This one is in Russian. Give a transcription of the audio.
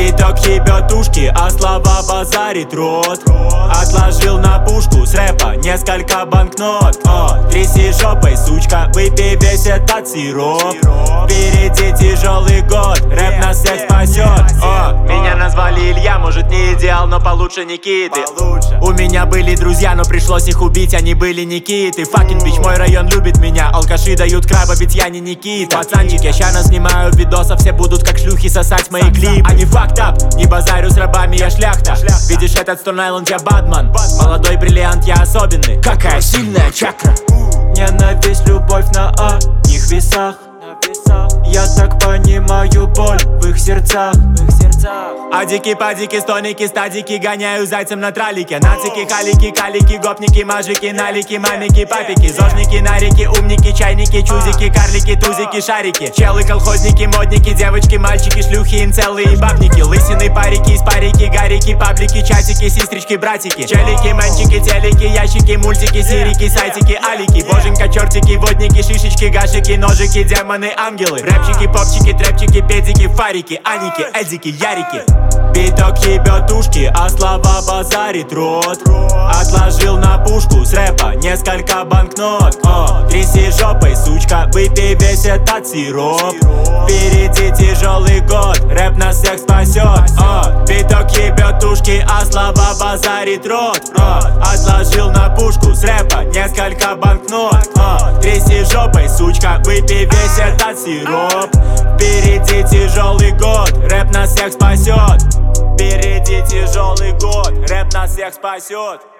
Биток ебет ушки, а слова базарит рот. Отложил на пушку с рэпа несколько банкнот. Тряси жопой, сучка, выпей весь этот сироп. Впереди тяжелый год, рэп нас всех спасет. Меня назвали Илья, может не идеал, но получше Никиты. У меня были друзья, но пришлось их убить, они были Никиты. Факин бич, мой район любит меня, алкаши дают краба, ведь я не Никита. Пацанчик, я ща наснимаю видосов, все будут как шлюхи сосать мои клипы. Они fucked up, не базарю с рабами, я шляхта. Видишь этот Stone Island, я Бадман. Молодой бриллиант, я особенный. Какая сильная чакра. Ненависть, любовь на одних весах. Я так понимаю боль в их сердцах. Адики, падики, стоники, стадики, гоняю зайцем на тралике. Нацики, халики, калики, гопники, мажики, налики, мамики, папики, зожники, нарики, умники, чайники, чузики, карлики, тузики, шарики. Челы, колхозники, модники, девочки, мальчики, шлюхи, инцелы и бабники. Лысины, парики, испарики, гарики, паблики, чатики, сестрички, братики. Челики, мэнчики, телеки, ящики, мультики, сирики, сайтики, алики. Боженька, чертики, водники, шишечки, гашики, ножики, демоны, ангелы. Рэпчики, попчики, трэпчики, педики, фарики, аники, эдики, ярики. Биток ебет ушки, а слова базарит рот. Отложил на пушку с рэпа несколько банкнот. Тряси жопой, сучка, выпей весь этот сироп. Впереди тяжелый год, рэп нас всех спасет. Биток ебет ушки, а слова базарит рот. Отложил на пушку с рэпа несколько банкнот. Тряси жопой, сучка, выпей весь этот сироп. Впереди тяжелый год, рэп нас всех спасет. Впереди тяжелый год, рэп нас всех спасет.